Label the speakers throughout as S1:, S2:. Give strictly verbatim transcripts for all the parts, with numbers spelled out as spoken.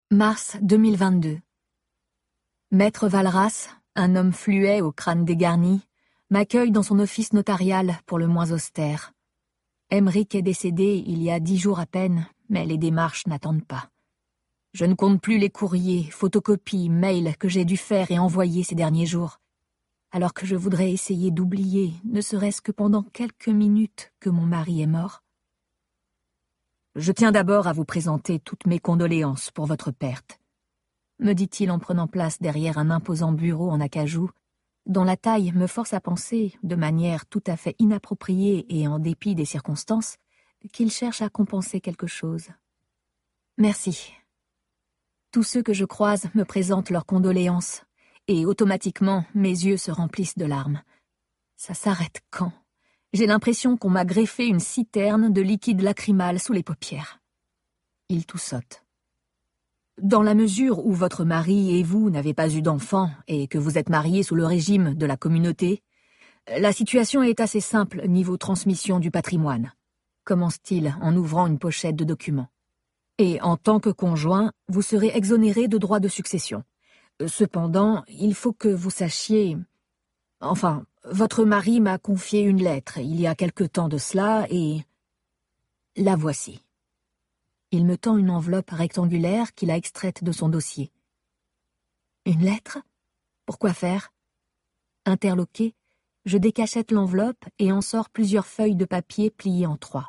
S1: Mars deux mille vingt-deux. Maître Valras, un homme fluet au crâne dégarni, m'accueille dans son office notarial pour le moins austère. Emeric est décédé il y a dix jours à peine, mais les démarches n'attendent pas. Je ne compte plus les courriers, photocopies, mails que j'ai dû faire et envoyer ces derniers jours, alors que je voudrais essayer d'oublier, ne serait-ce que pendant quelques minutes, que mon mari est mort. Je tiens d'abord à vous présenter toutes mes condoléances pour votre perte, me dit-il en prenant place derrière un imposant bureau en acajou, dont la taille me force à penser, de manière tout à fait inappropriée et en dépit des circonstances, qu'il cherche à compenser quelque chose. Merci. Tous ceux que je croise me présentent leurs condoléances, et automatiquement mes yeux se remplissent de larmes. Ça s'arrête quand ? J'ai l'impression qu'on m'a greffé une citerne de liquide lacrymal sous les paupières. Il toussote. Dans la mesure où votre mari et vous n'avez pas eu d'enfant et que vous êtes mariés sous le régime de la communauté, la situation est assez simple niveau transmission du patrimoine, commence-t-il en ouvrant une pochette de documents. Et en tant que conjoint, vous serez exonéré de droits de succession. Cependant, il faut que vous sachiez... Enfin, votre mari m'a confié une lettre il y a quelque temps de cela et... La voici. Il me tend une enveloppe rectangulaire qu'il a extraite de son dossier. Une lettre ? Pourquoi faire ? Interloqué, je décachette l'enveloppe et en sors plusieurs feuilles de papier pliées en trois.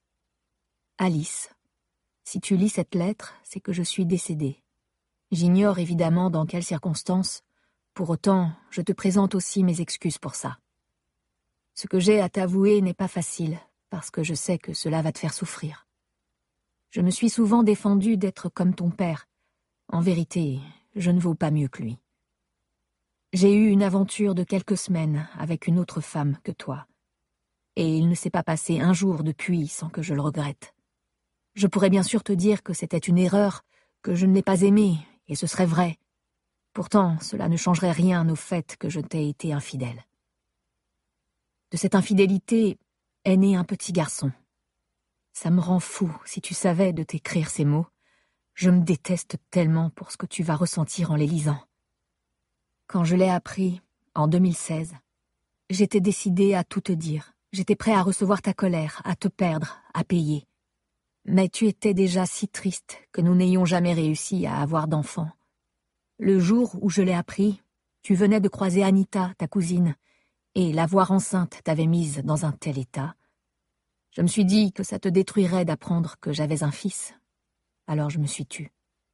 S1: Alice, si tu lis cette lettre, c'est que je suis décédée. J'ignore évidemment dans quelles circonstances. Pour autant, je te présente aussi mes excuses pour ça. Ce que j'ai à t'avouer n'est pas facile, parce que je sais que cela va te faire souffrir. Je me suis souvent défendue d'être comme ton père. En vérité, je ne vaux pas mieux que lui. J'ai eu une aventure de quelques semaines avec une autre femme que toi. Et il ne s'est pas passé un jour depuis sans que je le regrette. Je pourrais bien sûr te dire que c'était une erreur, que je ne l'ai pas aimée, et ce serait vrai. Pourtant, cela ne changerait rien au fait que je t'ai été infidèle. De cette infidélité est né un petit garçon. Ça me rend fou si tu savais de t'écrire ces mots. Je me déteste tellement pour ce que tu vas ressentir en les lisant. Quand je l'ai appris, en deux mille seize, j'étais décidée à tout te dire. J'étais prêt à recevoir ta colère, à te perdre, à payer. Mais tu étais déjà si triste que nous n'ayons jamais réussi à avoir d'enfant. Le jour où je l'ai appris, tu venais de croiser Anita, ta cousine, et la voir enceinte t'avait mise dans un tel état. Je me suis dit que ça te détruirait d'apprendre que j'avais un fils. Alors je me suis tue.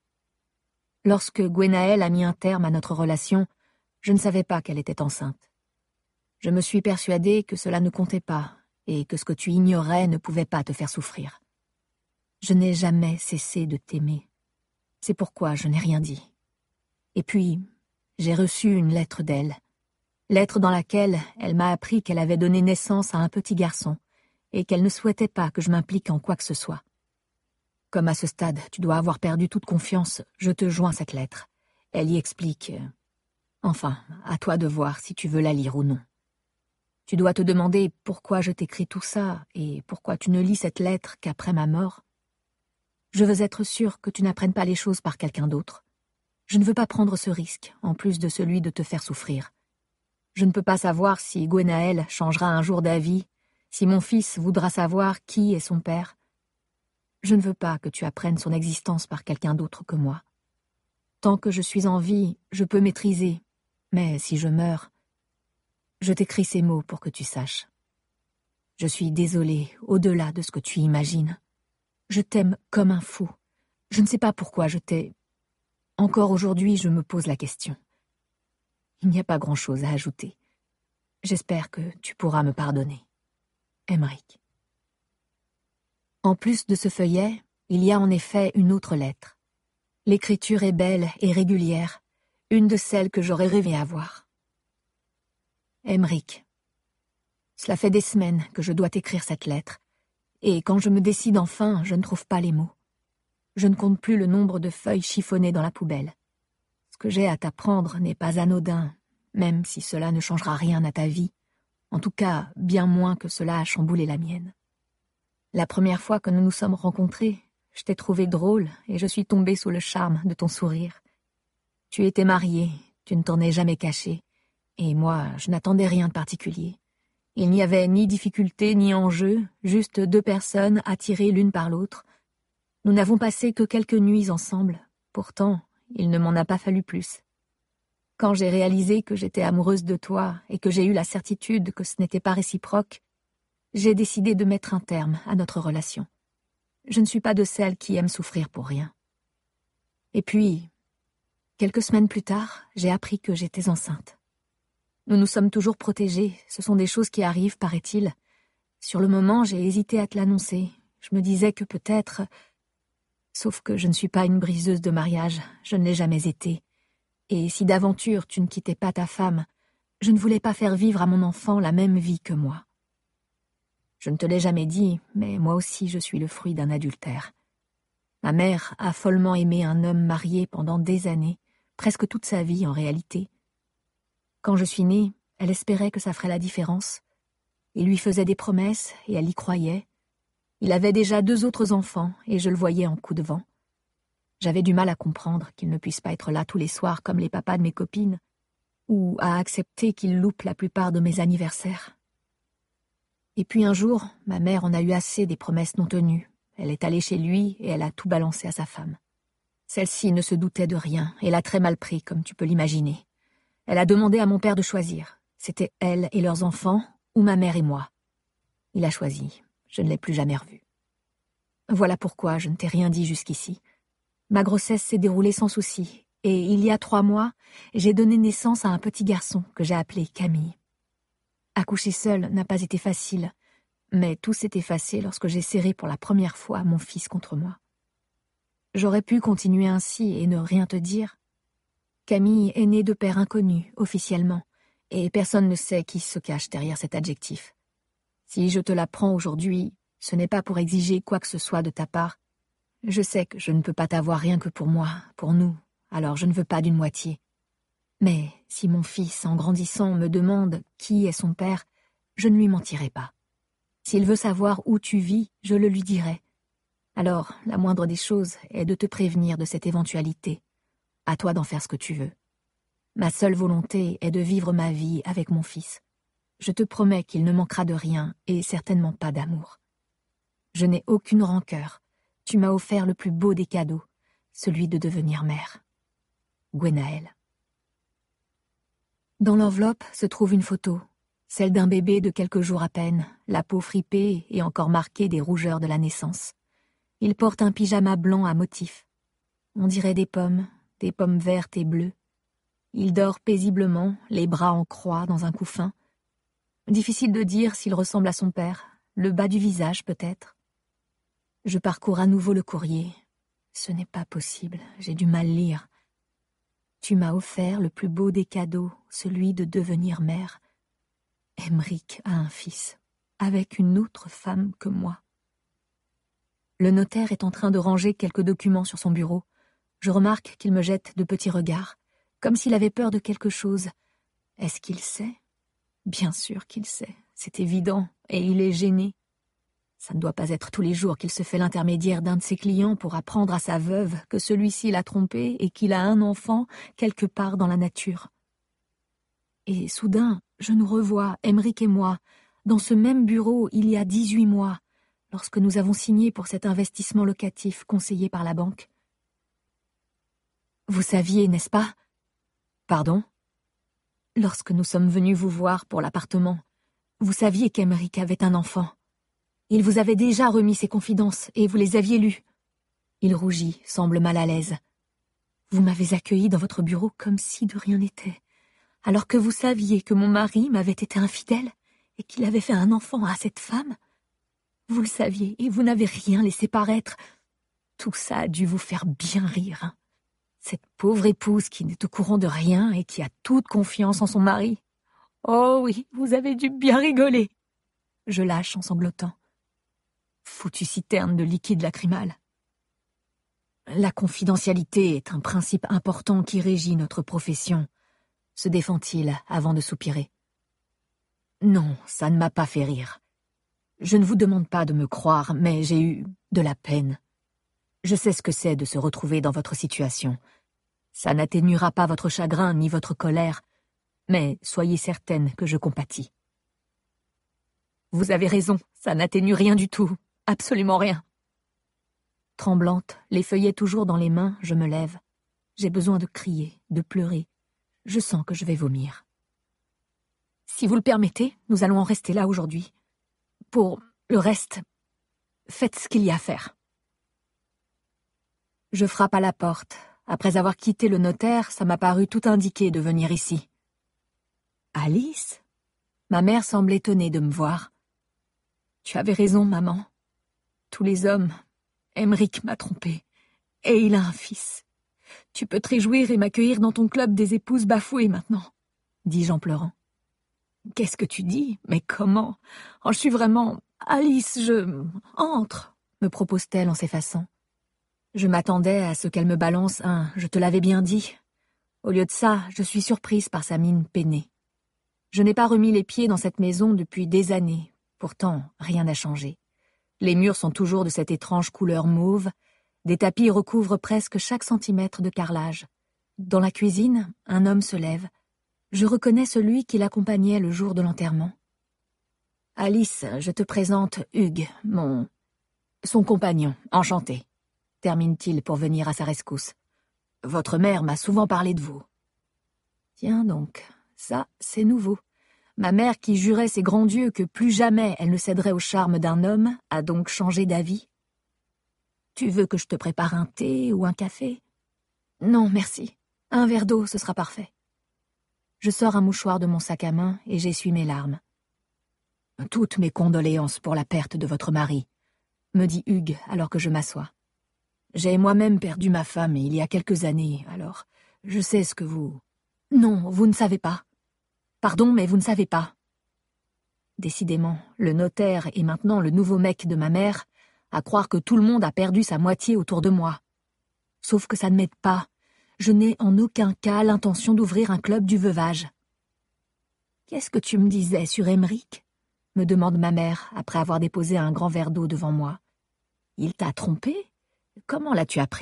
S1: Lorsque Gwenaëlle a mis un terme à notre relation, je ne savais pas qu'elle était enceinte. Je me suis persuadée que cela ne comptait pas, et que ce que tu ignorais ne pouvait pas te faire souffrir. Je n'ai jamais cessé de t'aimer. C'est pourquoi je n'ai rien dit. Et puis, j'ai reçu une lettre d'elle. Lettre dans laquelle elle m'a appris qu'elle avait donné naissance à un petit garçon et qu'elle ne souhaitait pas que je m'implique en quoi que ce soit. Comme à ce stade, tu dois avoir perdu toute confiance, je te joins cette lettre. Elle y explique... Enfin, à toi de voir si tu veux la lire ou non. Tu dois te demander pourquoi je t'écris tout ça et pourquoi tu ne lis cette lettre qu'après ma mort. Je veux être sûre que tu n'apprennes pas les choses par quelqu'un d'autre. Je ne veux pas prendre ce risque, en plus de celui de te faire souffrir. Je ne peux pas savoir si Gwenaëlle changera un jour d'avis, si mon fils voudra savoir qui est son père. Je ne veux pas que tu apprennes son existence par quelqu'un d'autre que moi. Tant que je suis en vie, je peux maîtriser, mais si je meurs, je t'écris ces mots pour que tu saches. Je suis désolée, au-delà de ce que tu imagines. Je t'aime comme un fou. Je ne sais pas pourquoi je t'ai... Encore aujourd'hui, je me pose la question. Il n'y a pas grand-chose à ajouter. J'espère que tu pourras me pardonner. Emeric. En plus de ce feuillet, il y a en effet une autre lettre. L'écriture est belle et régulière, une de celles que j'aurais rêvé avoir. Emeric. Cela fait des semaines que je dois t'écrire cette lettre, et quand je me décide enfin, je ne trouve pas les mots. Je ne compte plus le nombre de feuilles chiffonnées dans la poubelle. Ce que j'ai à t'apprendre n'est pas anodin, même si cela ne changera rien à ta vie. En tout cas, bien moins que cela a chamboulé la mienne. La première fois que nous nous sommes rencontrés, Je t'ai trouvé drôle et je suis tombée sous le charme de ton sourire. Tu étais marié, tu ne t'en es jamais caché, et moi, je n'attendais rien de particulier. Il n'y avait ni difficulté ni enjeu, juste deux personnes attirées l'une par l'autre. Nous n'avons passé que quelques nuits ensemble, pourtant, il ne m'en a pas fallu plus. Quand j'ai réalisé que j'étais amoureuse de toi et que j'ai eu la certitude que ce n'était pas réciproque, j'ai décidé de mettre un terme à notre relation. Je ne suis pas de celles qui aiment souffrir pour rien. Et puis, quelques semaines plus tard, j'ai appris que j'étais enceinte. Nous nous sommes toujours protégés, ce sont des choses qui arrivent, paraît-il. Sur le moment, j'ai hésité à te l'annoncer. Je me disais que peut-être... Sauf que je ne suis pas une briseuse de mariage, je ne l'ai jamais été. Et si d'aventure tu ne quittais pas ta femme, je ne voulais pas faire vivre à mon enfant la même vie que moi. Je ne te l'ai jamais dit, mais moi aussi je suis le fruit d'un adultère. Ma mère a follement aimé un homme marié pendant des années, presque toute sa vie en réalité. Quand je suis née, elle espérait que ça ferait la différence. Il lui faisait des promesses et elle y croyait. Il avait déjà deux autres enfants et je le voyais en coup de vent. J'avais du mal à comprendre qu'il ne puisse pas être là tous les soirs comme les papas de mes copines, ou à accepter qu'il loupe la plupart de mes anniversaires. Et puis un jour, ma mère en a eu assez des promesses non tenues. Elle est allée chez lui et elle a tout balancé à sa femme. Celle-ci ne se doutait de rien et l'a très mal pris, comme tu peux l'imaginer. Elle a demandé à mon père de choisir. C'était elle et leurs enfants, ou ma mère et moi. Il a choisi. Je ne l'ai plus jamais revu. Voilà pourquoi je ne t'ai rien dit jusqu'ici. Ma grossesse s'est déroulée sans souci, et il y a trois mois, j'ai donné naissance à un petit garçon que j'ai appelé Camille. Accoucher seule n'a pas été facile, mais tout s'est effacé lorsque j'ai serré pour la première fois mon fils contre moi. J'aurais pu continuer ainsi et ne rien te dire. Camille est née de père inconnu, officiellement, et personne ne sait qui se cache derrière cet adjectif. Si je te l'apprends aujourd'hui, ce n'est pas pour exiger quoi que ce soit de ta part. Je sais que je ne peux pas t'avoir rien que pour moi, pour nous, alors je ne veux pas d'une moitié. Mais si mon fils, en grandissant, me demande qui est son père, je ne lui mentirai pas. S'il veut savoir où tu vis, je le lui dirai. Alors, la moindre des choses est de te prévenir de cette éventualité. À toi d'en faire ce que tu veux. Ma seule volonté est de vivre ma vie avec mon fils. Je te promets qu'il ne manquera de rien et certainement pas d'amour. Je n'ai aucune rancœur. Tu m'as offert le plus beau des cadeaux, celui de devenir mère. Gwenaëlle. Dans l'enveloppe se trouve une photo, celle d'un bébé de quelques jours à peine, la peau fripée et encore marquée des rougeurs de la naissance. Il porte un pyjama blanc à motifs. On dirait des pommes, des pommes vertes et bleues. Il dort paisiblement, les bras en croix dans un couffin. Difficile de dire s'il ressemble à son père, le bas du visage peut-être. Je parcours à nouveau le courrier. Ce n'est pas possible, j'ai du mal lire. Tu m'as offert le plus beau des cadeaux, celui de devenir mère. Emeric a un fils, avec une autre femme que moi. Le notaire est en train de ranger quelques documents sur son bureau. Je remarque qu'il me jette de petits regards, comme s'il avait peur de quelque chose. Est-ce qu'il sait ? Bien sûr qu'il sait, c'est évident, et il est gêné. Ça ne doit pas être tous les jours qu'il se fait l'intermédiaire d'un de ses clients pour apprendre à sa veuve que celui-ci l'a trompé et qu'il a un enfant quelque part dans la nature. Et soudain, je nous revois, Emeric et moi, dans ce même bureau il y a dix-huit mois, lorsque nous avons signé pour cet investissement locatif conseillé par la banque. Vous saviez, n'est-ce pas ? Pardon ? Lorsque nous sommes venus vous voir pour l'appartement, vous saviez qu'Emeric avait un enfant. Il vous avait déjà remis ses confidences et vous les aviez lues. Il rougit, semble mal à l'aise. Vous m'avez accueilli dans votre bureau comme si de rien n'était, alors que vous saviez que mon mari m'avait été infidèle et qu'il avait fait un enfant à cette femme. Vous le saviez et vous n'avez rien laissé paraître. Tout ça a dû vous faire bien rire. Hein. Cette pauvre épouse qui n'est au courant de rien et qui a toute confiance en son mari. Oh oui, vous avez dû bien rigoler. Je lâche en sanglotant. Foutue citerne de liquide lacrymal. La confidentialité est un principe important qui régit notre profession, se défend-il avant de soupirer. Non, ça ne m'a pas fait rire. Je ne vous demande pas de me croire, mais j'ai eu de la peine. Je sais ce que c'est de se retrouver dans votre situation. Ça n'atténuera pas votre chagrin ni votre colère, mais soyez certaine que je compatis. Vous avez raison, ça n'atténue rien du tout, absolument rien. Tremblante, les feuillets toujours dans les mains, je me lève. J'ai besoin de crier, de pleurer. Je sens que je vais vomir. Si vous le permettez, nous allons en rester là aujourd'hui. Pour le reste, faites ce qu'il y a à faire. Je frappe à la porte. Après avoir quitté le notaire, ça m'a paru tout indiqué de venir ici. Alice? Ma mère semble étonnée de me voir. Tu avais raison, maman. Tous les hommes... Emmerich m'a trompée. Et il a un fils. Tu peux te réjouir et m'accueillir dans ton club des épouses bafouées maintenant, dis-je en pleurant. Qu'est-ce que tu dis? Mais comment? Oh, je suis vraiment... Alice, je... Entre, me propose-t-elle en s'effaçant. Je m'attendais à ce qu'elle me balance un « je te l'avais bien dit ». Au lieu de ça, je suis surprise par sa mine peinée. Je n'ai pas remis les pieds dans cette maison depuis des années. Pourtant, rien n'a changé. Les murs sont toujours de cette étrange couleur mauve. Des tapis recouvrent presque chaque centimètre de carrelage. Dans la cuisine, un homme se lève. Je reconnais celui qui l'accompagnait le jour de l'enterrement. « Alice, je te présente Hugues, mon... son compagnon, enchanté. » termine-t-il pour venir à sa rescousse. « Votre mère m'a souvent parlé de vous. » Tiens donc, ça, c'est nouveau. Ma mère, qui jurait ses grands dieux que plus jamais elle ne céderait au charme d'un homme, a donc changé d'avis. « Tu veux que je te prépare un thé ou un café ?»« Non, merci. Un verre d'eau, ce sera parfait. » Je sors un mouchoir de mon sac à main et j'essuie mes larmes. « Toutes mes condoléances pour la perte de votre mari, » me dit Hugues alors que je m'assois. « J'ai moi-même perdu ma femme il y a quelques années, alors je sais ce que vous... »« Non, vous ne savez pas. Pardon, mais vous ne savez pas. » Décidément, le notaire est maintenant le nouveau mec de ma mère, à croire que tout le monde a perdu sa moitié autour de moi. Sauf que ça ne m'aide pas. Je n'ai en aucun cas l'intention d'ouvrir un club du veuvage. « Qu'est-ce que tu me disais sur Emmerich ?» me demande ma mère, après avoir déposé un grand verre d'eau devant moi. « Il t'a trompé? Comment l'as-tu appris ?»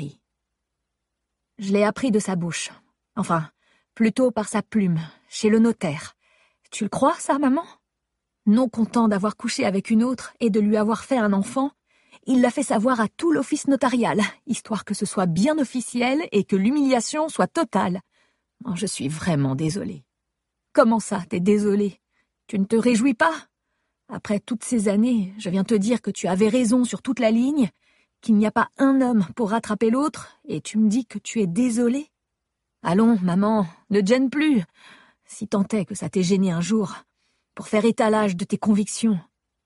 S1: Je l'ai appris de sa bouche. Enfin, plutôt par sa plume, chez le notaire. Tu le crois, ça, maman? Non content d'avoir couché avec une autre et de lui avoir fait un enfant, il l'a fait savoir à tout l'office notarial, histoire que ce soit bien officiel et que l'humiliation soit totale. Oh, je suis vraiment désolée. Comment ça, t'es désolée? Tu ne te réjouis pas? Après toutes ces années, je viens te dire que tu avais raison sur toute la ligne, qu'il n'y a pas un homme pour rattraper l'autre, et tu me dis que tu es désolée? Allons, maman, ne te gêne plus, si tant est que ça t'ait gêné un jour, pour faire étalage de tes convictions.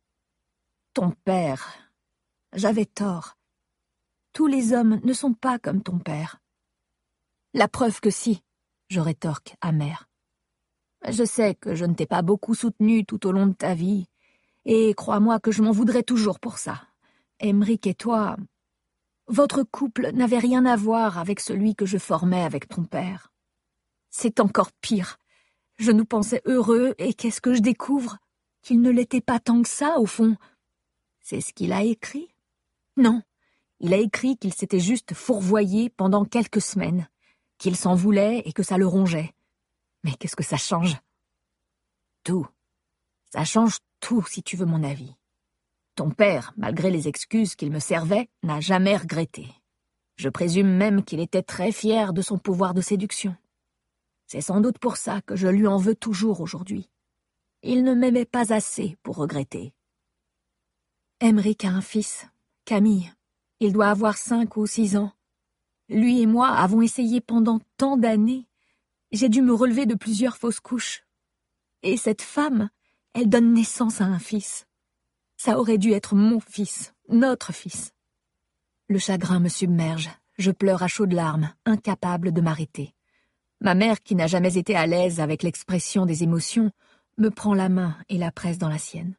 S1: Ton père... J'avais tort. Tous les hommes ne sont pas comme ton père. La preuve que si, je rétorque amère. Je sais que je ne t'ai pas beaucoup soutenu tout au long de ta vie, et crois-moi que je m'en voudrais toujours pour ça. Emmerich et toi... Votre couple n'avait rien à voir avec celui que je formais avec ton père. C'est encore pire. Je nous pensais heureux, et qu'est-ce que je découvre? Qu'il ne l'était pas tant que ça, au fond. C'est ce qu'il a écrit? Non, il a écrit qu'il s'était juste fourvoyé pendant quelques semaines, qu'il s'en voulait et que ça le rongeait. Mais qu'est-ce que ça change? Tout. Ça change tout, si tu veux mon avis. Ton père, malgré les excuses qu'il me servait, n'a jamais regretté. Je présume même qu'il était très fier de son pouvoir de séduction. C'est sans doute pour ça que je lui en veux toujours aujourd'hui. Il ne m'aimait pas assez pour regretter. Emmerich a un fils, Camille. Il doit avoir cinq ou six ans. Lui et moi avons essayé pendant tant d'années. J'ai dû me relever de plusieurs fausses couches. Et cette femme, elle donne naissance à un fils. Ça aurait dû être mon fils, notre fils. Le chagrin me submerge. Je pleure à chaudes larmes, incapable de m'arrêter. Ma mère, qui n'a jamais été à l'aise avec l'expression des émotions, me prend la main et la presse dans la sienne.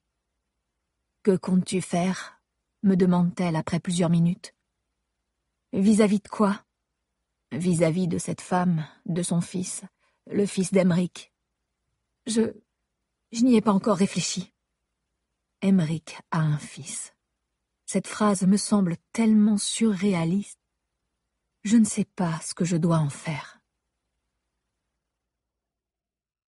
S1: « Que comptes-tu faire ?» me demande-t-elle après plusieurs minutes. « Vis-à-vis de quoi ?»« Vis-à-vis de cette femme, de son fils, le fils d'Emmerich. Je... je n'y ai pas encore réfléchi. Emmerich a un fils. Cette phrase me semble tellement surréaliste. Je ne sais pas ce que je dois en faire.